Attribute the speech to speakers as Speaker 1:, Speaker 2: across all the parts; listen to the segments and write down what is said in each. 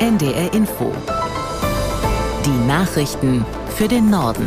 Speaker 1: NDR Info. Die Nachrichten für den Norden.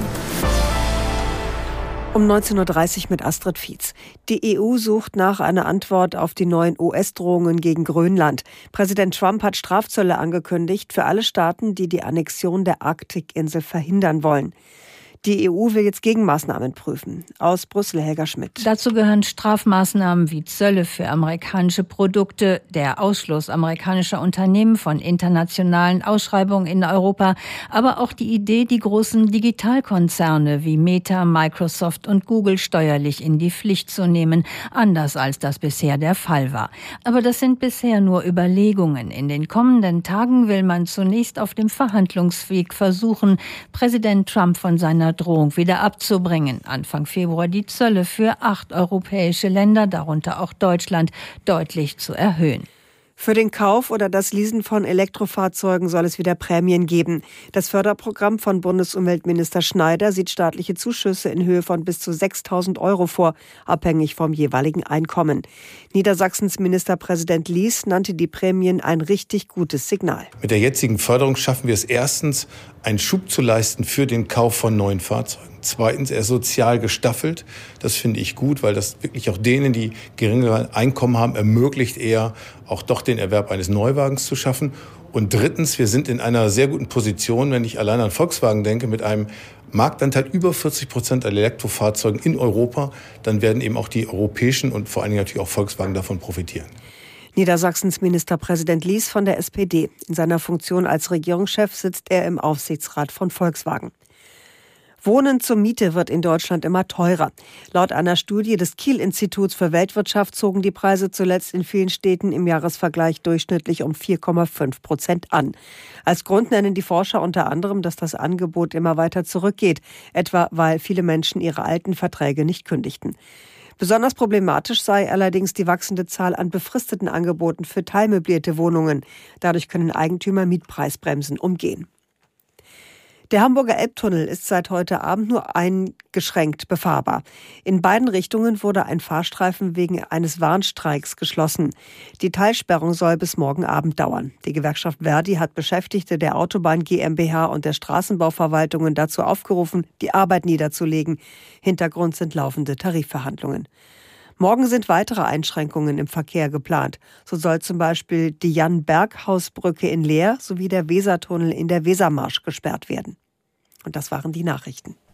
Speaker 2: Um 19.30 Uhr mit Astrid Fietz. Die EU sucht nach einer Antwort auf die neuen US-Drohungen gegen Grönland. Präsident Trump hat Strafzölle angekündigt für alle Staaten, die die Annexion der Arktikinsel verhindern wollen. Die EU will jetzt Gegenmaßnahmen prüfen. Aus Brüssel, Helga Schmidt.
Speaker 3: Dazu gehören Strafmaßnahmen wie Zölle für amerikanische Produkte, der Ausschluss amerikanischer Unternehmen von internationalen Ausschreibungen in Europa, aber auch die Idee, die großen Digitalkonzerne wie Meta, Microsoft und Google steuerlich in die Pflicht zu nehmen, anders als das bisher der Fall war. Aber das sind bisher nur Überlegungen. In den kommenden Tagen will man zunächst auf dem Verhandlungsweg versuchen, Präsident Trump von seiner Drohung wieder abzubringen. Anfang Februar die Zölle für 8 europäische Länder, darunter auch Deutschland, deutlich zu erhöhen.
Speaker 2: Für den Kauf oder das Leasen von Elektrofahrzeugen soll es wieder Prämien geben. Das Förderprogramm von Bundesumweltminister Schneider sieht staatliche Zuschüsse in Höhe von bis zu 6.000 € vor, abhängig vom jeweiligen Einkommen. Niedersachsens Ministerpräsident Lies nannte die Prämien ein richtig gutes Signal.
Speaker 4: Mit der jetzigen Förderung schaffen wir es erstens, einen Schub zu leisten für den Kauf von neuen Fahrzeugen. Zweitens, er ist sozial gestaffelt. Das finde ich gut, weil das wirklich auch denen, die geringere Einkommen haben, ermöglicht, eher auch doch den Erwerb eines Neuwagens zu schaffen. Und drittens, wir sind in einer sehr guten Position, wenn ich allein an Volkswagen denke, mit einem Marktanteil über 40% an Elektrofahrzeugen in Europa. Dann werden eben auch die europäischen und vor allen Dingen natürlich auch Volkswagen davon profitieren.
Speaker 2: Niedersachsens Ministerpräsident Lies von der SPD. In seiner Funktion als Regierungschef sitzt er im Aufsichtsrat von Volkswagen. Wohnen zur Miete wird in Deutschland immer teurer. Laut einer Studie des Kiel-Instituts für Weltwirtschaft zogen die Preise zuletzt in vielen Städten im Jahresvergleich durchschnittlich um 4,5% an. Als Grund nennen die Forscher unter anderem, dass das Angebot immer weiter zurückgeht, etwa weil viele Menschen ihre alten Verträge nicht kündigten. Besonders problematisch sei allerdings die wachsende Zahl an befristeten Angeboten für teilmöblierte Wohnungen. Dadurch können Eigentümer Mietpreisbremsen umgehen. Der Hamburger Elbtunnel ist seit heute Abend nur eingeschränkt befahrbar. In beiden Richtungen wurde ein Fahrstreifen wegen eines Warnstreiks geschlossen. Die Teilsperrung soll bis morgen Abend dauern. Die Gewerkschaft Verdi hat Beschäftigte der Autobahn GmbH und der Straßenbauverwaltungen dazu aufgerufen, die Arbeit niederzulegen. Hintergrund sind laufende Tarifverhandlungen. Morgen sind weitere Einschränkungen im Verkehr geplant. So soll zum Beispiel die Jan-Berghaus-Brücke in Leer sowie der Wesertunnel in der Wesermarsch gesperrt werden. Und das waren die Nachrichten.